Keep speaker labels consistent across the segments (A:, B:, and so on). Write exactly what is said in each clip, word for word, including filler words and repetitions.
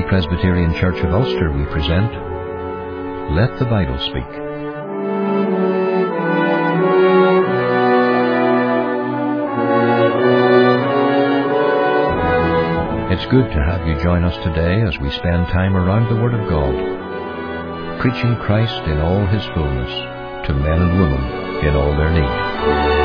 A: Free Presbyterian Church of Ulster, we present Let the Bible Speak. It's good to have you join us today as we spend time around the Word of God, preaching Christ in all His fullness to men and women in all their need.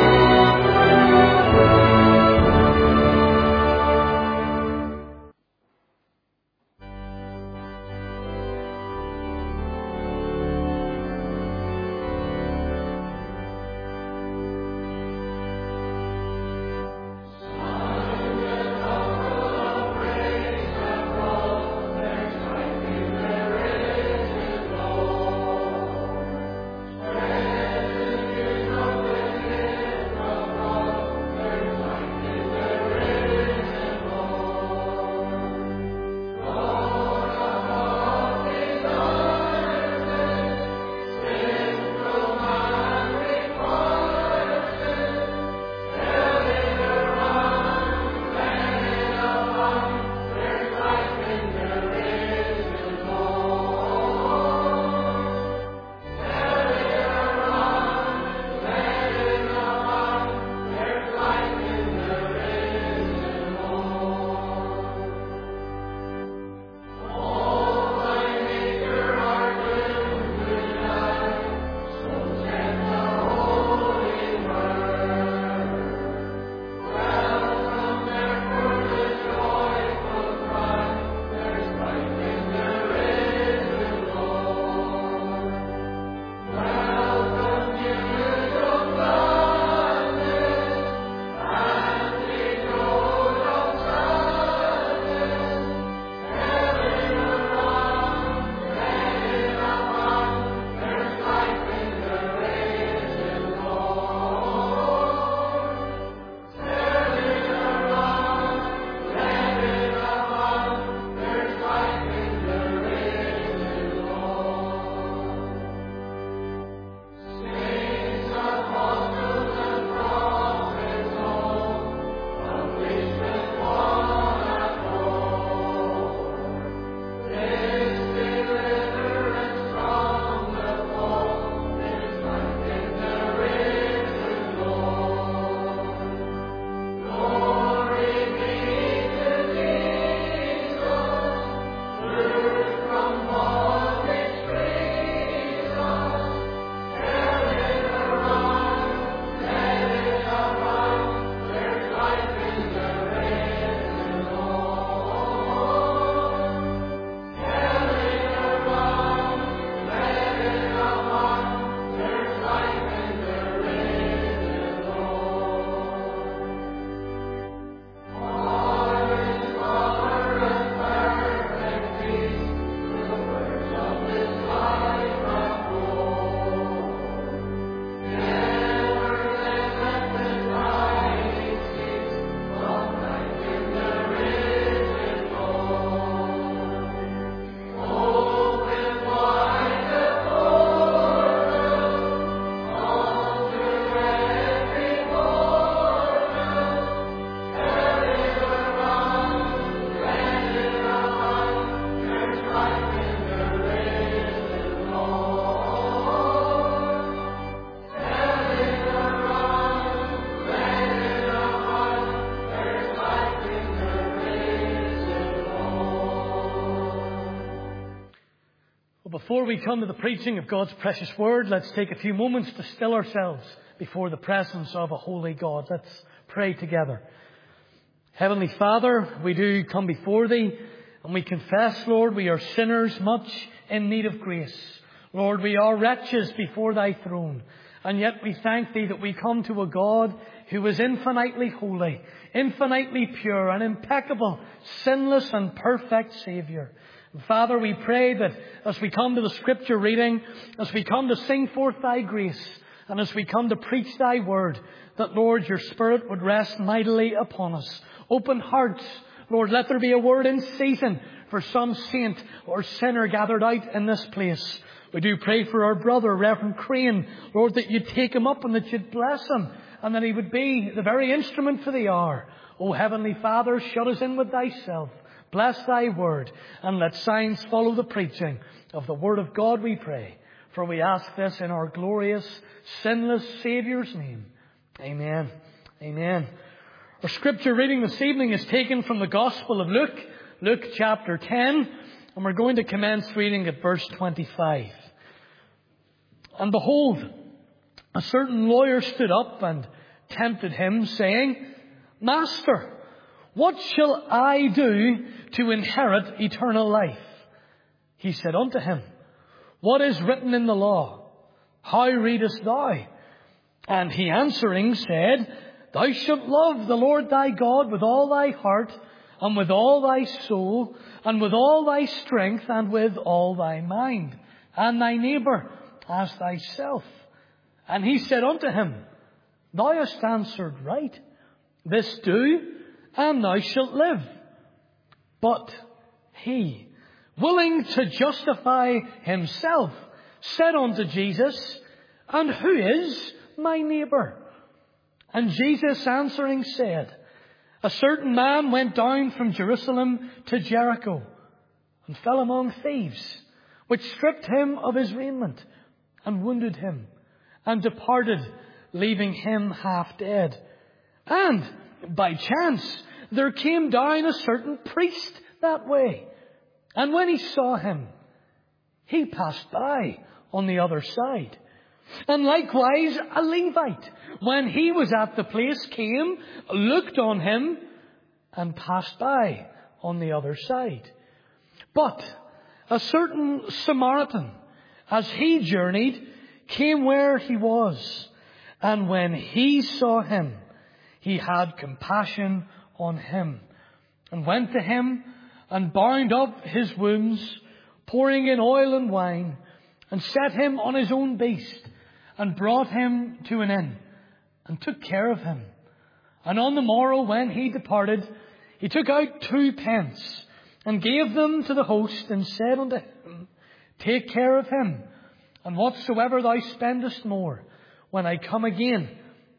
B: Before we come to the preaching of God's precious word, let's take a few moments to still ourselves before the presence of a holy God. Let's pray together. Heavenly Father, we do come before Thee and we confess, Lord, we are sinners much in need of grace. Lord, we are wretches before Thy throne. And yet we thank Thee that we come to a God who is infinitely holy, infinitely pure and impeccable, sinless and perfect Saviour. Father, we pray that as we come to the Scripture reading, as we come to sing forth Thy grace, and as we come to preach Thy word, that, Lord, Your Spirit would rest mightily upon us. Open hearts. Lord, let there be a word in season for some saint or sinner gathered out in this place. We do pray for our brother, Reverend Crane, Lord, that You'd take him up and that You'd bless him, and that he would be the very instrument for the hour. O Heavenly Father, shut us in with Thyself. Bless thy word, and let signs follow the preaching of the word of God, we pray. For we ask this in our glorious, sinless Saviour's name. Amen. Amen. Our scripture reading this evening is taken from the Gospel of Luke, Luke chapter ten, and we're going to commence reading at verse twenty-five. And behold, a certain lawyer stood up and tempted him, saying, Master, what shall I do to inherit eternal life? He said unto him, What is written in the law? How readest thou? And he answering said, Thou shalt love the Lord thy God with all thy heart, and with all thy soul, and with all thy strength, and with all thy mind, and thy neighbour as thyself. And he said unto him, Thou hast answered right. This do, and thou shalt live. But he, willing to justify himself, said unto Jesus, And who is my neighbour? And Jesus answering said, A certain man went down from Jerusalem to Jericho, and fell among thieves, which stripped him of his raiment, and wounded him, and departed, leaving him half dead. And by chance there came down a certain priest that way, and when he saw him, he passed by on the other side. And likewise a Levite, when he was at the place, came, looked on him, and passed by on the other side. But a certain Samaritan, as he journeyed, came where he was, and when he saw him, he had compassion on him, and went to him, and bound up his wounds, pouring in oil and wine, and set him on his own beast, and brought him to an inn, and took care of him. And on the morrow when he departed, he took out two pence, and gave them to the host, and said unto him, Take care of him, and whatsoever thou spendest more, when I come again,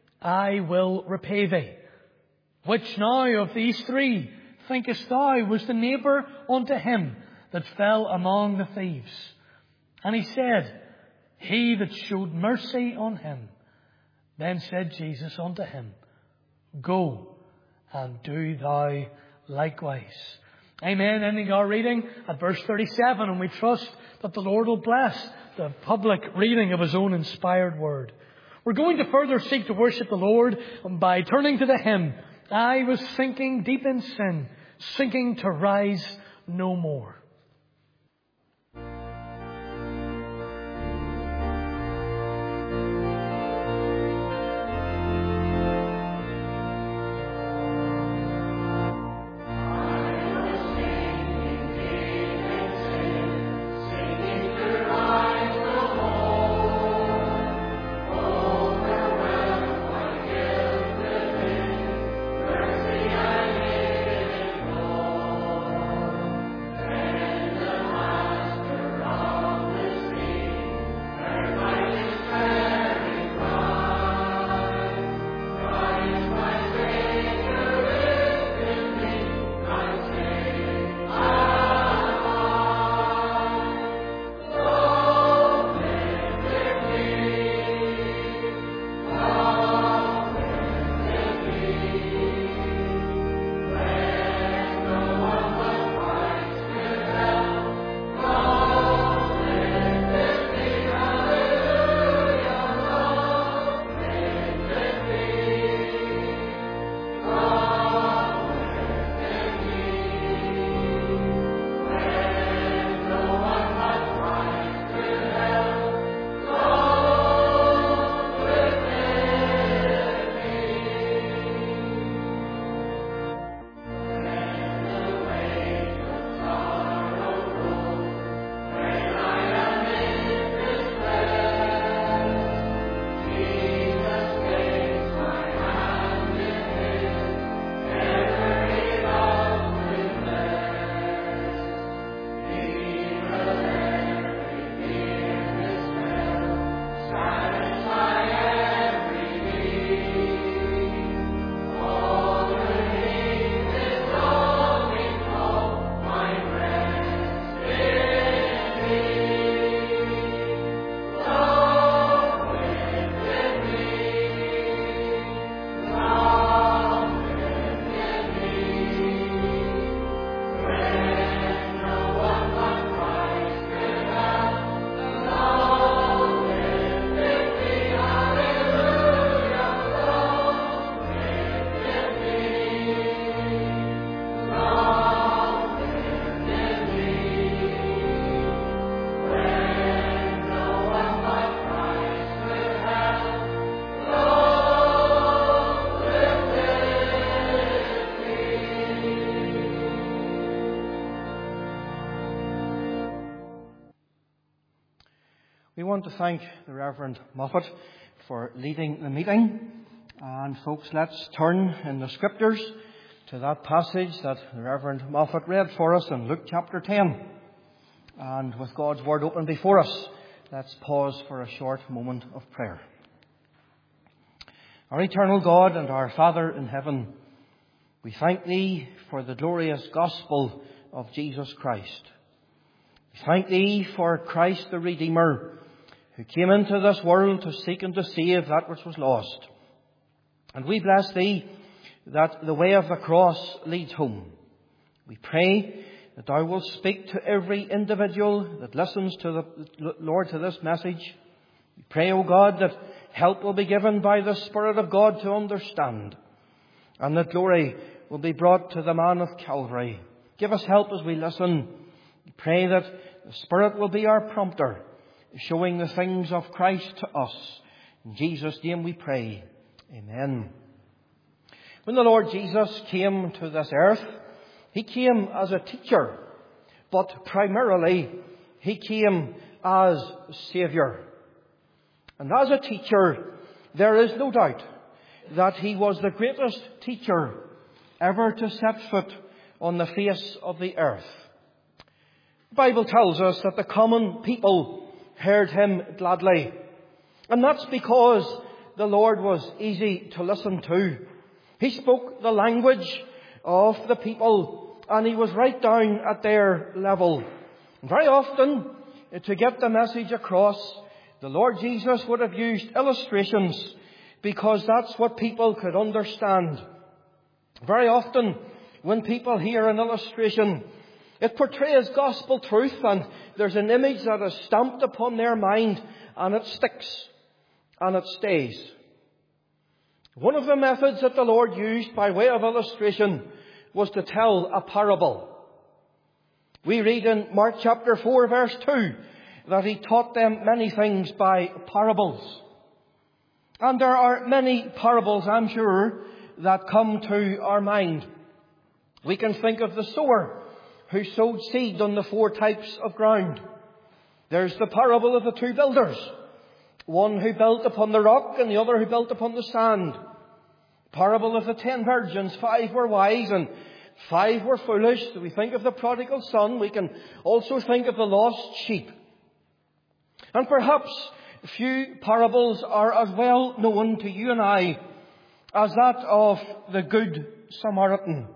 B: I will repay thee. Which now of these three thinkest thou was the neighbour unto him that fell among the thieves? And he said, He that showed mercy on him. Then said Jesus unto him, Go, and do thou likewise. Amen. Ending our reading at verse thirty-seven, and we trust that the Lord will bless the public reading of His own inspired word. We're going to further seek to worship the Lord by turning to the hymn, I was sinking deep in sin, sinking to rise no more.
C: Thank We want to thank the Reverend Moffat for leading the meeting. And folks, let's turn in the Scriptures to that passage that the Reverend Moffat read for us in Luke chapter ten. And with God's Word open before us, let's pause for a short moment of prayer. Our eternal God and our Father in heaven, we thank Thee for the glorious gospel of Jesus Christ. We thank Thee for Christ the Redeemer, who came into this world to seek and to save that which was lost. And we bless Thee that the way of the cross leads home. We pray that Thou wilt speak to every individual that listens to the Lord to this message. We pray, O God, that help will be given by the Spirit of God to understand, and that glory will be brought to the man of Calvary. Give us help as we listen. We pray that the Spirit will be our prompter, showing the things of Christ to us. In Jesus' name we pray. Amen. When the Lord Jesus came to this earth, He came as a teacher, but primarily He came as Saviour. And as a teacher, there is no doubt that He was the greatest teacher ever to set foot on the face of the earth. The Bible tells us that the common people heard Him gladly. And that's because the Lord was easy to listen to. He spoke the language of the people, and He was right down at their level. And very often, to get the message across, the Lord Jesus would have used illustrations, because that's what people could understand. Very often, when people hear an illustration, it portrays gospel truth, and there's an image that is stamped upon their mind, and it sticks, and it stays. One of the methods that the Lord used by way of illustration was to tell a parable. We read in Mark chapter four, verse two, that He taught them many things by parables. And there are many parables, I'm sure, that come to our mind. We can think of the sower who sowed seed on the four types of ground. There's the parable of the two builders, one who built upon the rock and the other who built upon the sand. Parable of the ten virgins, five were wise and five were foolish. So we think of the prodigal son. We can also think of the lost sheep. And perhaps few parables are as well known to you and I as that of the Good Samaritan.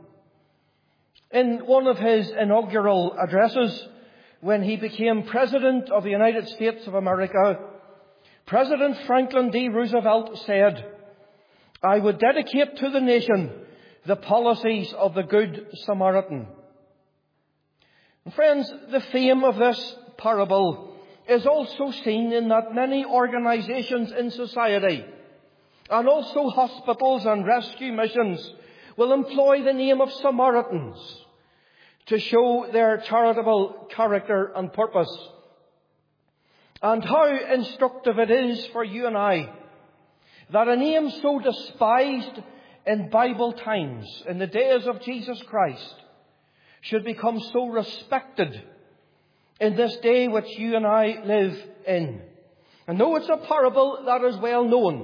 C: In one of his inaugural addresses, when he became President of the United States of America, President Franklin D. Roosevelt said, "I would dedicate to the nation the policies of the Good Samaritan." And friends, the theme of this parable is also seen in that many organizations in society, and also hospitals and rescue missions, will employ the name of Samaritans to show their charitable character and purpose. And how instructive it is for you and I that a name so despised in Bible times, in the days of Jesus Christ, should become so respected in this day which you and I live in. And though it's a parable that is well known,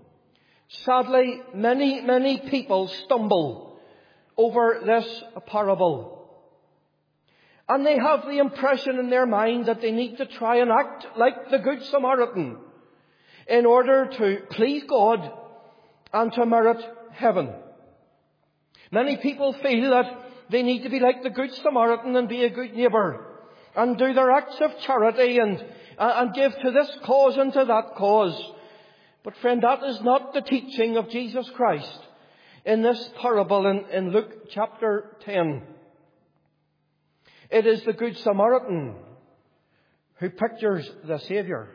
C: sadly, many, many people stumble over this parable. And they have the impression in their mind that they need to try and act like the Good Samaritan in order to please God and to merit heaven. Many people feel that they need to be like the Good Samaritan and be a good neighbour and do their acts of charity and, and give to this cause and to that cause. But friend, that is not the teaching of Jesus Christ in this parable in, in Luke chapter ten. It is the Good Samaritan who pictures the Saviour.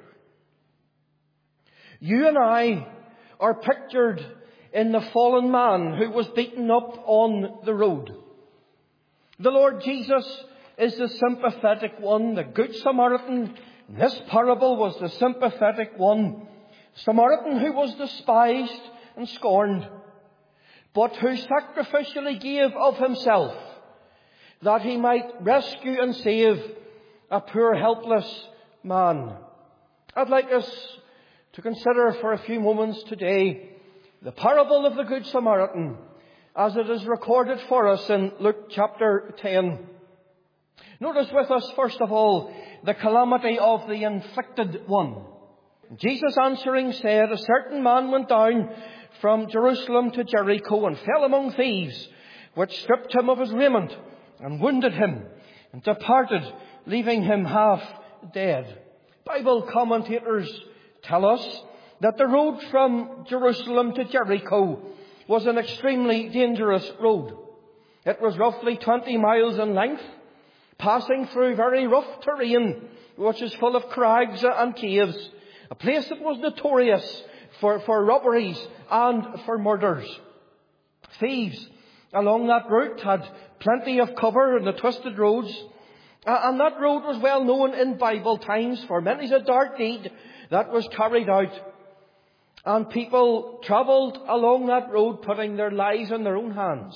C: You and I are pictured in the fallen man who was beaten up on the road. The Lord Jesus is the sympathetic one. The Good Samaritan in this parable was the sympathetic one. Samaritan who was despised and scorned, but who sacrificially gave of himself that he might rescue and save a poor helpless man. I'd like us to consider for a few moments today the parable of the Good Samaritan as it is recorded for us in Luke chapter ten. Notice with us, first of all, the calamity of the inflicted one. Jesus answering said, a certain man went down from Jerusalem to Jericho and fell among thieves, which stripped him of his raiment and wounded him and departed, leaving him half dead. Bible commentators tell us that the road from Jerusalem to Jericho was an extremely dangerous road. It was roughly twenty miles in length, passing through very rough terrain, which is full of crags and caves, a place that was notorious for, for robberies and for murders. Thieves along that route had plenty of cover in the twisted roads, and that road was well known in Bible times for many a dark deed that was carried out. And people travelled along that road putting their lives in their own hands.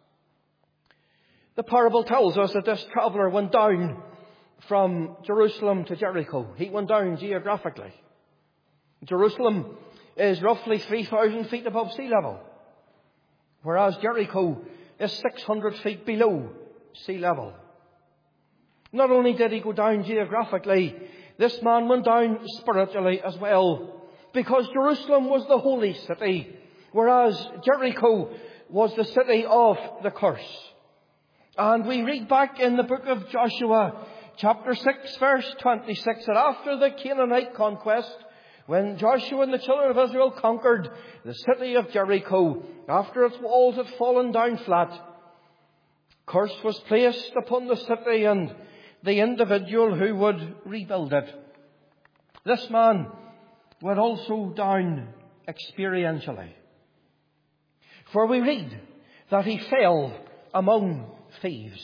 C: The parable tells us that this traveller went down from Jerusalem to Jericho. He went down geographically. Jerusalem is roughly three thousand feet above sea level, whereas Jericho is six hundred feet below sea level. Not only did he go down geographically, this man went down spiritually as well, because Jerusalem was the holy city, whereas Jericho was the city of the curse. And we read back in the book of Joshua, chapter six, verse twenty-six, that after the Canaanite conquest, when Joshua and the children of Israel conquered the city of Jericho, after its walls had fallen down flat, curse was placed upon the city and the individual who would rebuild it. This man went also down experientially. For we read that he fell among thieves.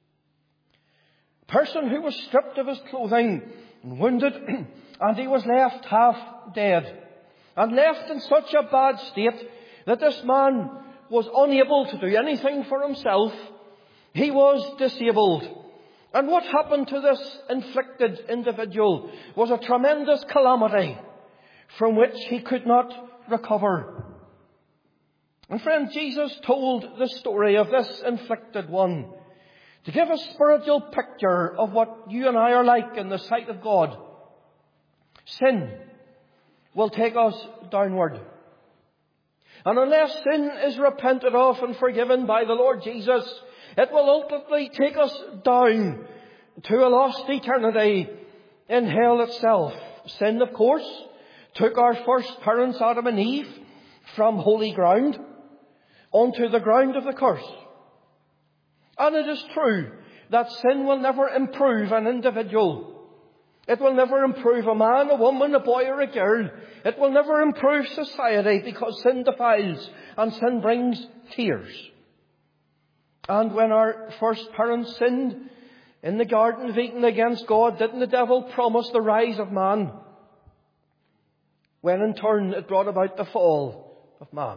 C: A person who was stripped of his clothing and wounded, and he was left half dead, and left in such a bad state that this man was unable to do anything for himself. He was disabled. And what happened to this inflicted individual was a tremendous calamity from which he could not recover. And friend, Jesus told the story of this inflicted one to give a spiritual picture of what you and I are like in the sight of God. Sin will take us downward. And unless sin is repented of and forgiven by the Lord Jesus, it will ultimately take us down to a lost eternity in hell itself. Sin, of course, took our first parents, Adam and Eve, from holy ground onto the ground of the curse. And it is true that sin will never improve an individual. It will never improve a man, a woman, a boy or a girl. It will never improve society, because sin defiles and sin brings tears. And when our first parents sinned in the Garden of Eden against God, didn't the devil promise the rise of man? When in turn it brought about the fall of man.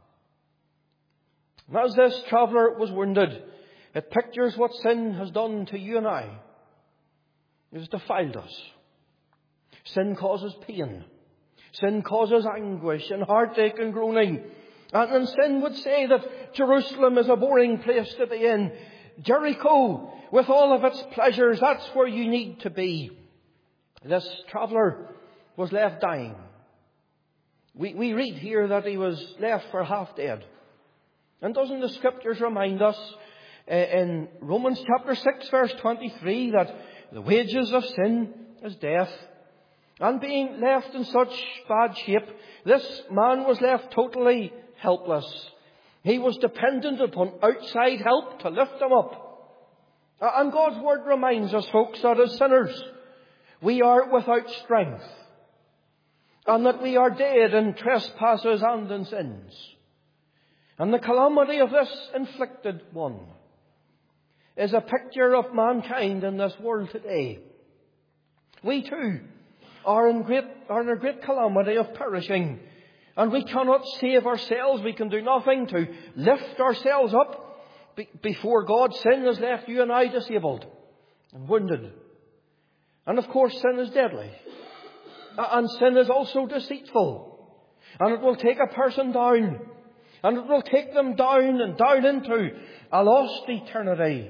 C: And as this traveller was wounded, it pictures what sin has done to you and I. It has defiled us. Sin causes pain. Sin causes anguish and heartache and groaning. And, and sin would say that Jerusalem is a boring place to be in. Jericho, with all of its pleasures, that's where you need to be. This traveller was left dying. We, we read here that he was left for half dead. And doesn't the Scriptures remind us uh, in Romans chapter six, verse twenty-three, that the wages of sin is death? And being left in such bad shape, this man was left totally helpless. He was dependent upon outside help to lift him up. And God's Word reminds us, folks, that as sinners, we are without strength. And that we are dead in trespasses and in sins. And the calamity of this inflicted one is a picture of mankind in this world today. We too are in great, are in a great calamity of perishing. And we cannot save ourselves. We can do nothing to lift ourselves up be- before God. Sin has left you and I disabled and wounded. And of course, sin is deadly. And sin is also deceitful. And it will take a person down. And it will take them down and down into a lost eternity.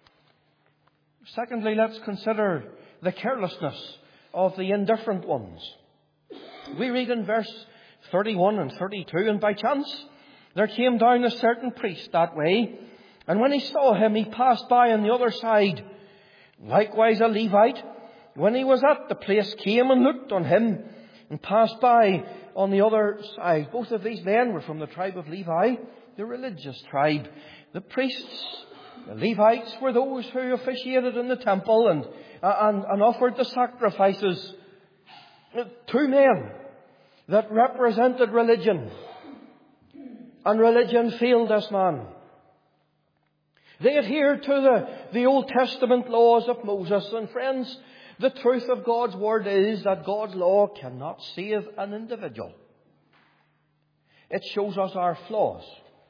C: Secondly, let's consider the carelessness of the indifferent ones. We read in verse thirty-one and thirty-two, and by chance there came down a certain priest that way, and when he saw him, he passed by on the other side. Likewise a Levite, when he was at the place, came and looked on him, and passed by on the other side. Both of these men were from the tribe of Levi, the religious tribe. The priests, the Levites, were those who officiated in the temple and, and, and offered the sacrifices. Two men that represented religion. And religion failed this man. They adhered to the, the Old Testament laws of Moses. And friends, the truth of God's Word is that God's law cannot save an individual. It shows us our flaws.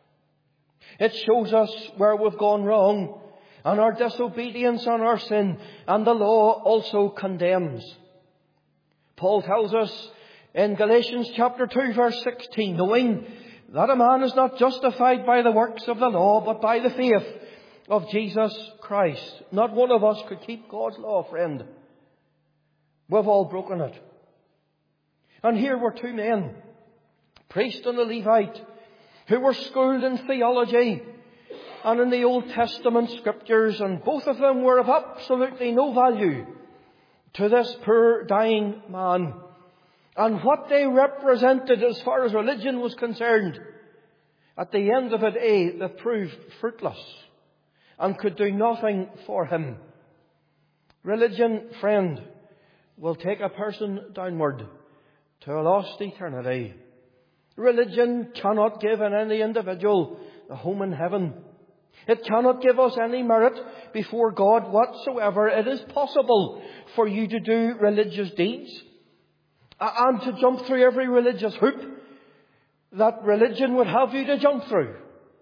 C: It shows us where we've gone wrong and our disobedience and our sin. And the law also condemns. Paul tells us in Galatians chapter two verse sixteen, knowing that a man is not justified by the works of the law, but by the faith of Jesus Christ. Not one of us could keep God's law, friend. We've all broken it. And here were two men, priest and a Levite, who were schooled in theology and in the Old Testament scriptures, and both of them were of absolutely no value to this poor dying man. And what they represented as far as religion was concerned, at the end of the day, they proved fruitless and could do nothing for him. Religion, friend, will take a person downward to a lost eternity. Religion cannot give in any individual a home in heaven. It cannot give us any merit before God whatsoever. It is possible for you to do religious deeds and to jump through every religious hoop that religion would have you to jump through.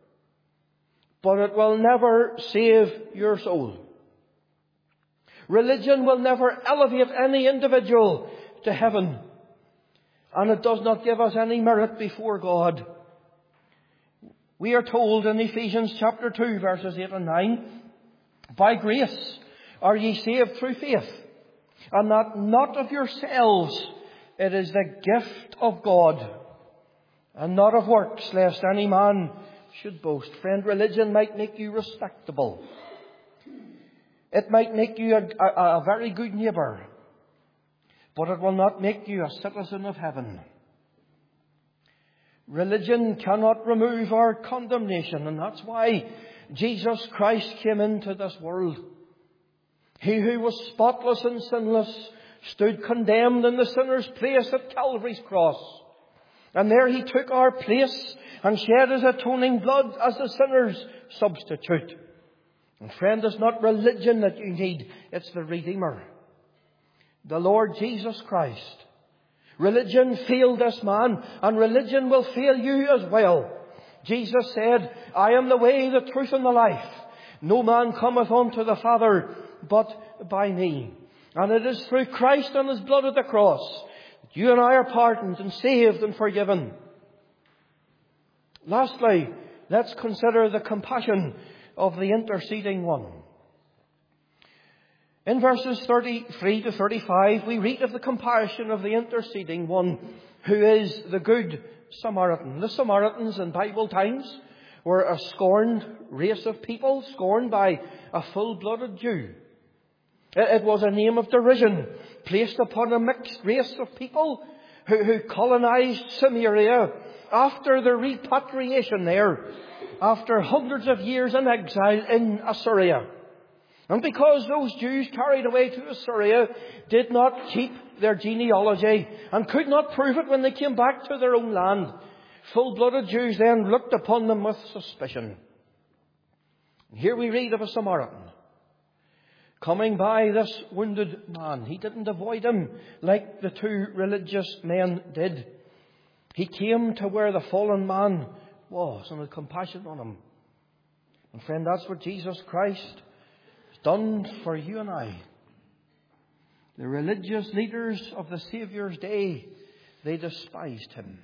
C: But it will never save your soul. Religion will never elevate any individual to heaven. And it does not give us any merit before God. We are told in Ephesians chapter two verses eight and nine, by grace are ye saved through faith, and that not of yourselves, it is the gift of God, and not of works, lest any man should boast. Friend, religion might make you respectable. It might make you a, a, a very good neighbour, but it will not make you a citizen of heaven. Religion cannot remove our condemnation, and that's why Jesus Christ came into this world. He who was spotless and sinless stood condemned in the sinner's place at Calvary's cross. And there he took our place and shed his atoning blood as the sinner's substitute. And friend, it's not religion that you need, it's the Redeemer, the Lord Jesus Christ. Religion failed this man, and religion will fail you as well. Jesus said, I am the way, the truth, and the life. No man cometh unto the Father but by me. And it is through Christ and his blood at the cross that you and I are pardoned and saved and forgiven. Lastly, let's consider the compassion of the interceding one. In verses thirty-three to thirty-five, we read of the compassion of the interceding one, who is the good Samaritan. The Samaritans in Bible times were a scorned race of people, scorned by a full-blooded Jew. It was a name of derision placed upon a mixed race of people who, who colonized Samaria after the repatriation there, after hundreds of years in exile in Assyria. And because those Jews carried away to Assyria did not keep their genealogy and could not prove it when they came back to their own land, full-blooded Jews then looked upon them with suspicion. And here we read of a Samaritan coming by this wounded man. He didn't avoid him like the two religious men did. He came to where the fallen man was and had compassion on him. And friend, that's what Jesus Christ has done for you and I. The religious leaders of the Saviour's day, they despised him.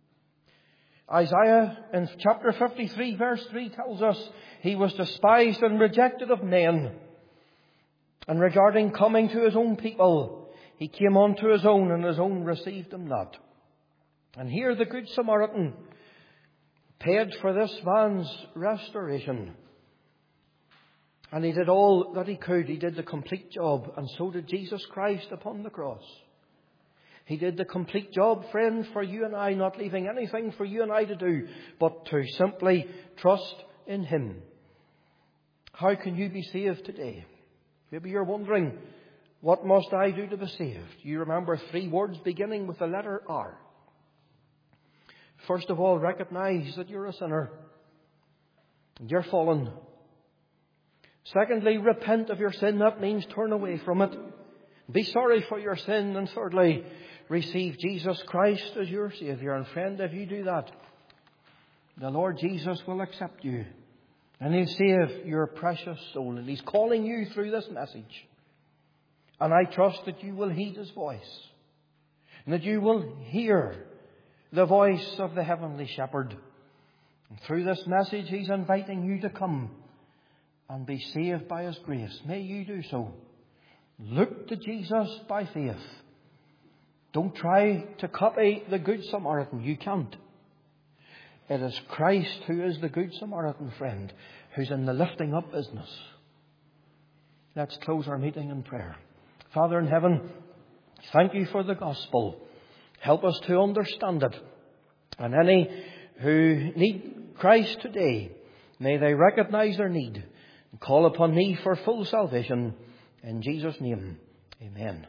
C: Isaiah in chapter fifty-three verse three tells us he was despised and rejected of men. And regarding coming to his own people, he came unto his own, and his own received him not. And here the Good Samaritan paid for this man's restoration. And he did all that he could. He did the complete job. And so did Jesus Christ upon the cross. He did the complete job, friend, for you and I, not leaving anything for you and I to do, but to simply trust in him. How can you be saved today? Maybe you're wondering, what must I do to be saved? You remember three words beginning with the letter R. First of all, recognize that you're a sinner. You're fallen. Secondly, repent of your sin. That means turn away from it. Be sorry for your sin. And thirdly, receive Jesus Christ as your Saviour. And friend, if you do that, the Lord Jesus will accept you. And He'll save your precious soul. And He's calling you through this message. And I trust that you will heed His voice. And that you will hear the voice of the Heavenly Shepherd. And through this message, He's inviting you to come and be saved by His grace. May you do so. Look to Jesus by faith. Don't try to copy the Good Samaritan. You can't. It is Christ who is the Good Samaritan, friend, who's in the lifting up business. Let's close our meeting in prayer. Father in heaven, thank you for the gospel. Help us to understand it. And any who need Christ today, may they recognize their need and call upon Thee for full salvation. In Jesus' name, amen.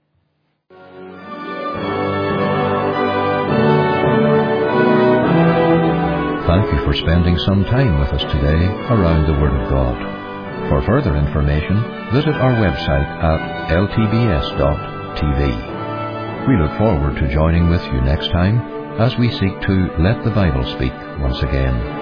A: Thank you for spending some time with us today around the Word of God. For further information, visit our website at l t b s dot t v. We look forward to joining with you next time as we seek to let the Bible speak once again.